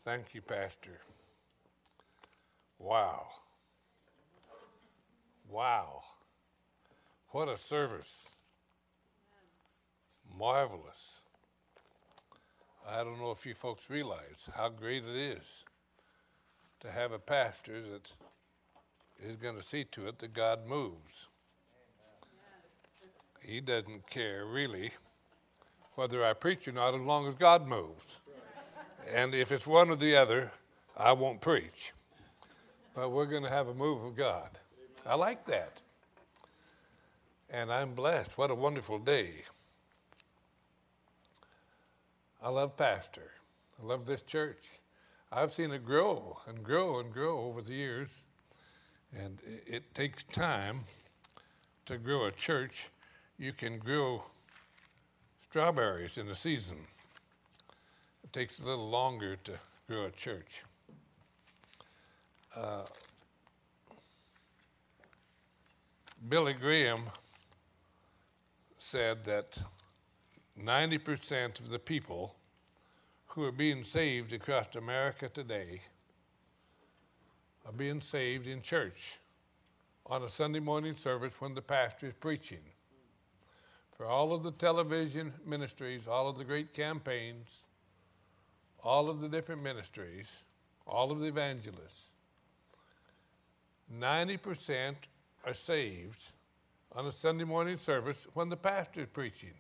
Thank you, Pastor. Wow. Wow. What a service. Marvelous. I don't know if you folks realize how great it is to have a pastor that is going to see to it that God moves. He doesn't care really whether I preach or not as long as God moves. And if it's one or the other, I won't preach. But we're going to have a move of God. I like that. And I'm blessed. What a wonderful day. I love Pastor. I love this church. I've seen it grow and grow and grow over the years. And it takes time to grow a church. You can grow strawberries in a season. It takes a little longer to grow a church. Billy Graham said that 90% of the people who are being saved across America today are being saved in church on a Sunday morning service when the pastor is preaching. For all of the television ministries, all of the great campaigns, all of the different ministries, all of the evangelists, 90% are saved on a Sunday morning service when the pastor is preaching.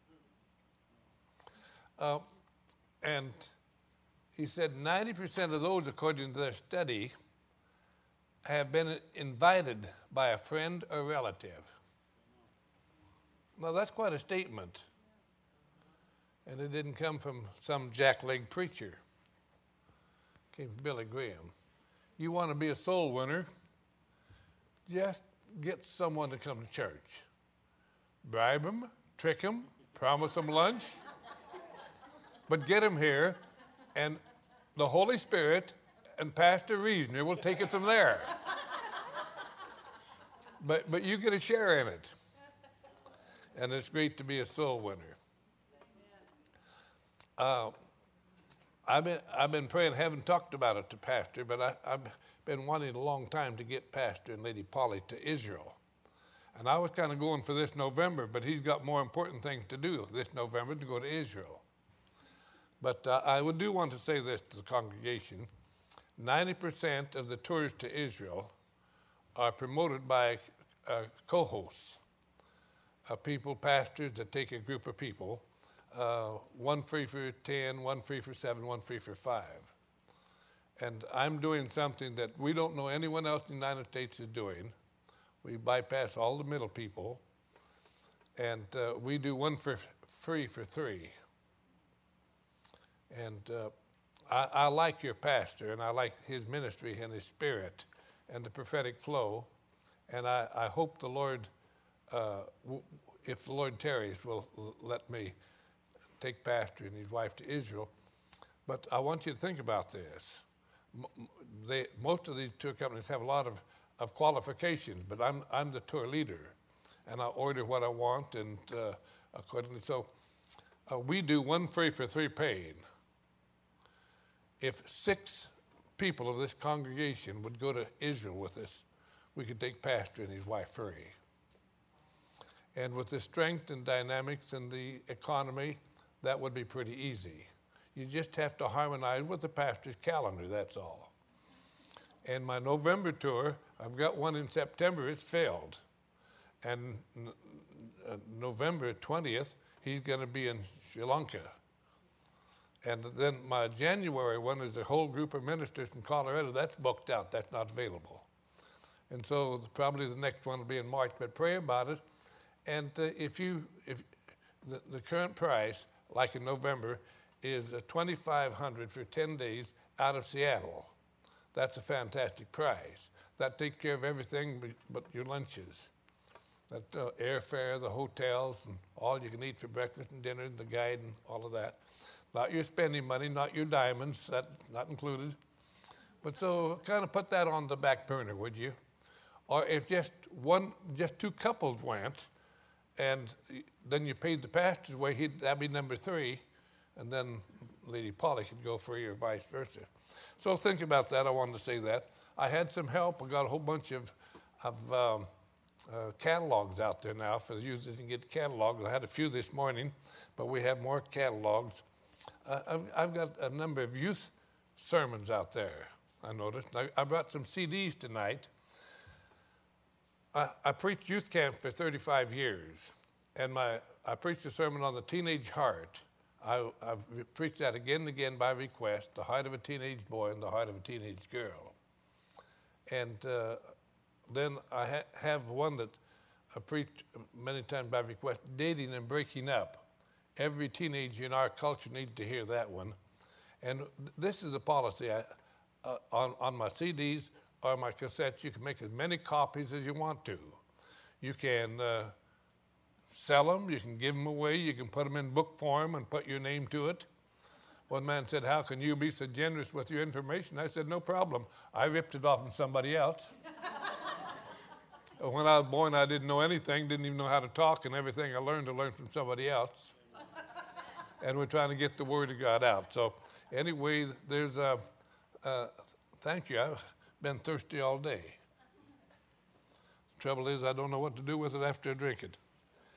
And he said 90% of those, according to their study, have been invited by a friend or relative. Now, that's quite a statement. And it didn't come from some jackleg preacher. It came from Billy Graham. You want to be a soul winner, just get someone to come to church. Bribe them, trick them, promise them lunch. But get them here, and the Holy Spirit and Pastor Reasoner will take it from there. But you get a share in it. And it's great to be a soul winner. I've been praying, haven't talked about it to Pastor, but I've been wanting a long time to get Pastor and Lady Polly to Israel. And I was kind of going for this November, but he's got more important things to do this November to go to Israel. But I do want to say this to the congregation. 90% of the tours to Israel are promoted by co-hosts, people, pastors that take a group of people, one free for 10, one free for 7, one free for 5. And I'm doing something that we don't know anyone else in the United States is doing. We bypass all the middle people, and we do one for free for 3. And I like your pastor, and I like his ministry and his spirit and the prophetic flow. And I hope the Lord, if the Lord tarries, will let me take Pastor and his wife to Israel. But I want you to think about this. Most of these tour companies have a lot of qualifications, but I'm the tour leader, and I order what I want, and accordingly. So we do one free for 3 paid. If 6 people of this congregation would go to Israel with us, we could take Pastor and his wife free. And with the strength and dynamics and the economy, that would be pretty easy. You just have to harmonize with the pastor's calendar, that's all. And my November tour, I've got one in September, it's filled. And November 20th, he's going to be in Sri Lanka. And then my January one is a whole group of ministers in Colorado. That's booked out. That's not available. And so probably the next one will be in March. But pray about it. And if the current price, like in November, is $2,500 for 10 days out of Seattle. That's a fantastic price. That takes care of everything but your lunches. That airfare, the hotels, and all you can eat for breakfast and dinner, and the guide and all of that. Not your spending money, not your diamonds, that not included. But so kind of put that on the back burner, would you? Or if just 2 couples went, and then you paid the pastor's way, that'd be number 3, and then Lady Polly could go free or vice versa. So think about that. I wanted to say that. I had some help. I got a whole bunch of catalogs out there now for the users that can get catalogs. I had a few this morning, but we have more catalogs. I've got a number of youth sermons out there, I noticed. I brought some CDs tonight. I preached youth camp for 35 years, and I preached a sermon on the teenage heart. I've preached that again and again by request, the heart of a teenage boy and the heart of a teenage girl. And then I have one that I preached many times by request, dating and breaking up. Every teenager in our culture needs to hear that one. And this is a policy. On my CDs or my cassettes, you can make as many copies as you want to. You can sell them, you can give them away, you can put them in book form and put your name to it. One man said, "How can you be so generous with your information?" I said, "No problem. I ripped it off from somebody else." When I was born, I didn't know anything, didn't even know how to talk, and everything I learned from somebody else. And we're trying to get the Word of God out. So anyway, there's thank you. I've been thirsty all day. The trouble is, I don't know what to do with it after I drink it.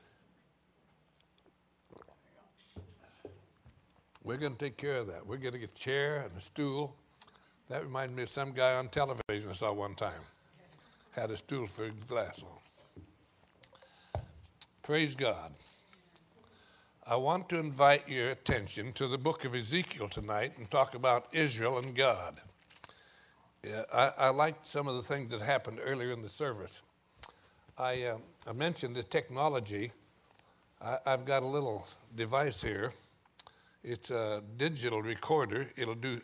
We're going to take care of that. We're going to get a chair and a stool. That reminds me of some guy on television I saw one time. Had a stool for his glass on. Praise God. I want to invite your attention to the book of Ezekiel tonight and talk about Israel and God. I liked some of the things that happened earlier in the service. I mentioned the technology. I've got a little device here. It's a digital recorder. It'll do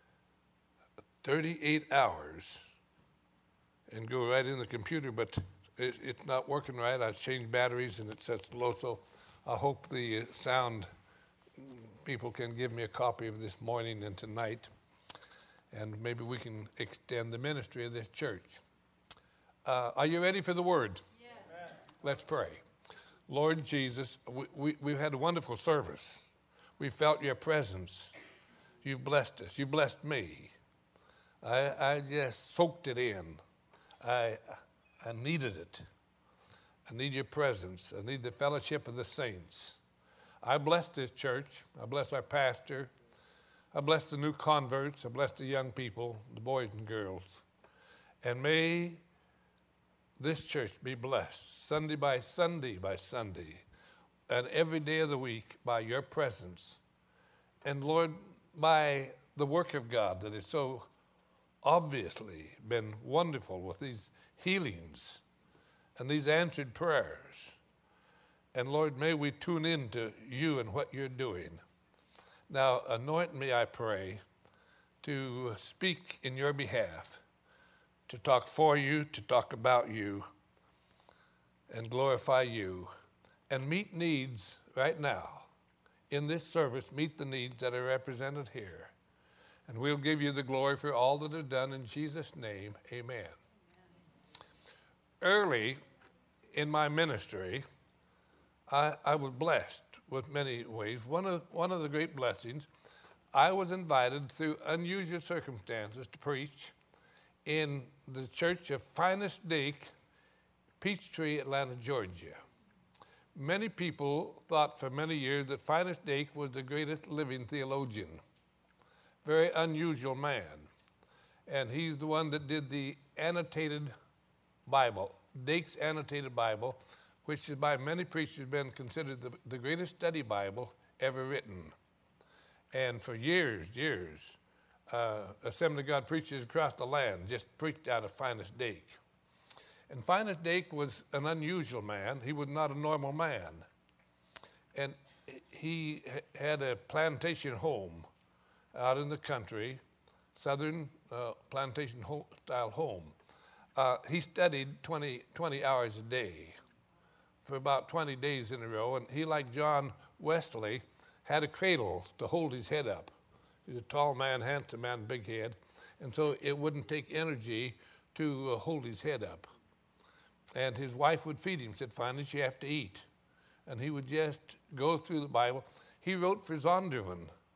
38 hours and go right in the computer, but it's not working right. I've changed batteries and it sets low, so I hope the sound people can give me a copy of this morning and tonight, and maybe we can extend the ministry of this church. Are you ready for the word? Yes. Let's pray. Lord Jesus, we've had a wonderful service. We felt your presence. You've blessed us. You blessed me. I just soaked it in. I needed it. I need your presence. I need the fellowship of the saints. I bless this church. I bless our pastor. I bless the new converts. I bless the young people, the boys and girls. And may this church be blessed Sunday by Sunday by Sunday, and every day of the week by your presence. And Lord, by the work of God that has so obviously been wonderful with these healings and these answered prayers. And Lord, may we tune in to you and what you're doing. Now, anoint me, I pray, to speak in your behalf, to talk for you, to talk about you, and glorify you, and meet needs right now. In this service, meet the needs that are represented here. And we'll give you the glory for all that is done in Jesus' name, amen. Early in my ministry, I was blessed with many ways. One of the great blessings, I was invited through unusual circumstances to preach in the church of Finest Dake, Peachtree, Atlanta, Georgia. Many people thought for many years that Finest Dake was the greatest living theologian. Very unusual man. And he's the one that did the annotated Bible, Dake's Annotated Bible, which has by many preachers been considered the greatest study Bible ever written. And for years, Assembly of God preachers across the land just preached out of Finest Dake. And Finest Dake was an unusual man. He was not a normal man. And he had a plantation home out in the country, southern plantation style home. He studied 20 hours a day for about 20 days in a row, and he, like John Wesley, had a cradle to hold his head up. He's a tall man, handsome man, big head, and so it wouldn't take energy to hold his head up. And his wife would feed him, said, "Finally, you have to eat." And he would just go through the Bible. He wrote for Zondervan,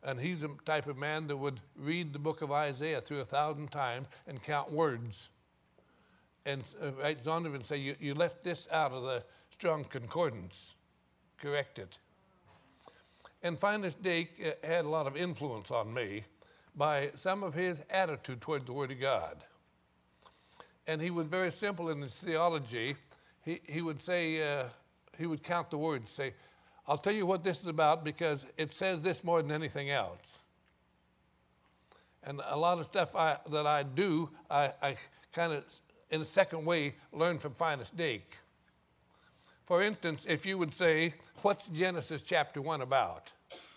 And he's the type of man that would read the book of Isaiah through 1,000 times and count words. And writes on it and say, you left this out of the Strong Concordance. Correct it. And Finest Dake had a lot of influence on me by some of his attitude toward the Word of God. And he was very simple in his theology. He would say, he would count the words, say, I'll tell you what this is about because it says this more than anything else. And a lot of stuff that I do, I kind of, in a second way, learn from Finest Dake. For instance, if you would say, what's Genesis chapter 1 about?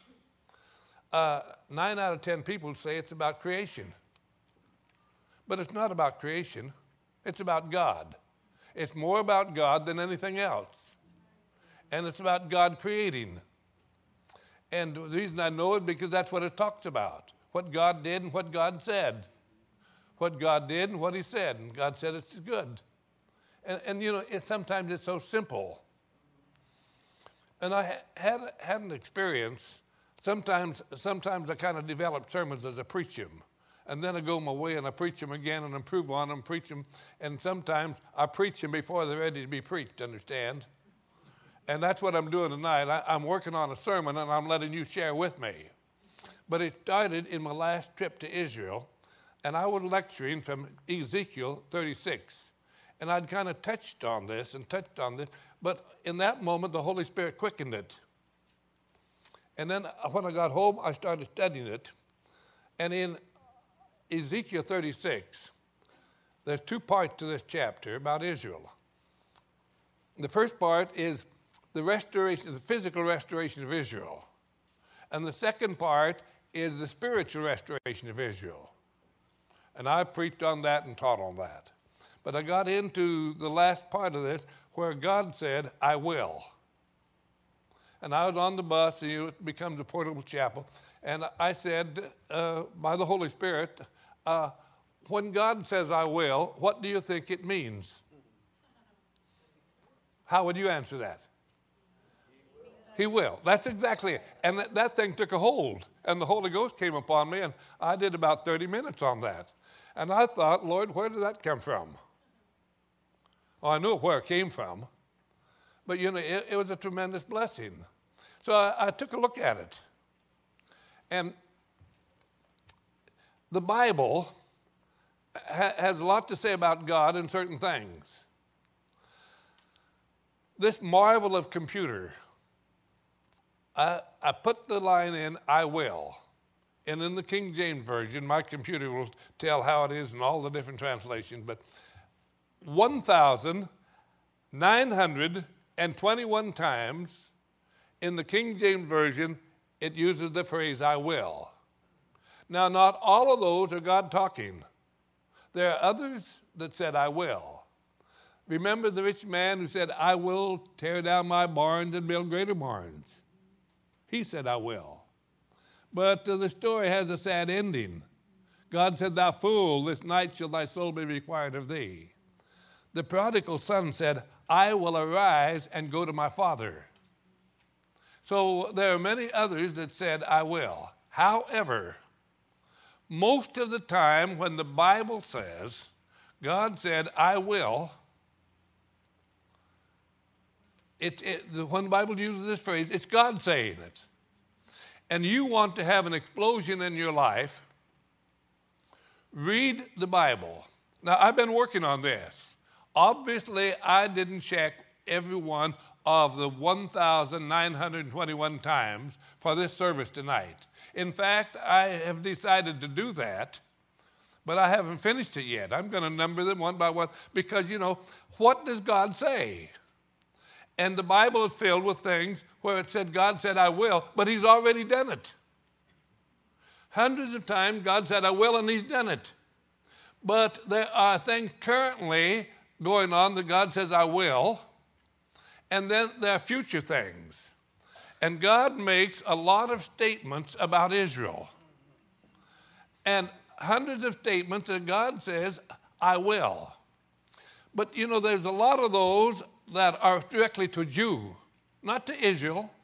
9 out of 10 people say it's about creation. But it's not about creation. It's about God. It's more about God than anything else. And it's about God creating. And the reason I know it is because that's what it talks about. What God did and what God said. What God did and what he said. And God said it's good. And you know, sometimes it's so simple. And I had an experience. Sometimes I kind of develop sermons as I preach them. And then I go my way and I preach them again and improve on them, preach them. And sometimes I preach them before they're ready to be preached, understand? And that's what I'm doing tonight. I'm working on a sermon and I'm letting you share with me. But it started in my last trip to Israel. And I was lecturing from Ezekiel 36. And I'd kind of touched on this. But in that moment, the Holy Spirit quickened it. And then when I got home, I started studying it. And in Ezekiel 36, there's 2 parts to this chapter about Israel. The first part is the restoration, the physical restoration of Israel. And the second part is the spiritual restoration of Israel. And I preached on that and taught on that. But I got into the last part of this where God said, I will. And I was on the bus, and it becomes a portable chapel. And I said, by the Holy Spirit, when God says I will, what do you think it means? How would you answer that? He will. That's exactly it. And that thing took a hold. And the Holy Ghost came upon me, and I did about 30 minutes on that. And I thought, Lord, where did that come from? Well, I knew where it came from. But, you know, it was a tremendous blessing. So I took a look at it. And the Bible has a lot to say about God and certain things. This marvel of computer, I put the line in, I will. And in the King James Version, my computer will tell how it is in all the different translations, but 1,921 times in the King James Version, it uses the phrase, I will. Now, not all of those are God talking. There are others that said, I will. Remember the rich man who said, I will tear down my barns and build greater barns. He said, I will. But the story has a sad ending. God said, thou fool, this night shall thy soul be required of thee. The prodigal son said, I will arise and go to my father. So there are many others that said, I will. However, most of the time when the Bible says, God said, I will, when the Bible uses this phrase, it's God saying it. And you want to have an explosion in your life, read the Bible. Now, I've been working on this. Obviously, I didn't check every one of the 1,921 times for this service tonight. In fact, I have decided to do that, but I haven't finished it yet. I'm going to number them one by one because, you know, what does God say? And the Bible is filled with things where it said, God said, I will, but he's already done it. Hundreds of times God said, I will, and he's done it. But there are things currently going on that God says, I will, and then there are future things. And God makes a lot of statements about Israel. And hundreds of statements that God says, I will. But, you know, there's a lot of those that are directly to Jew, not to Israel.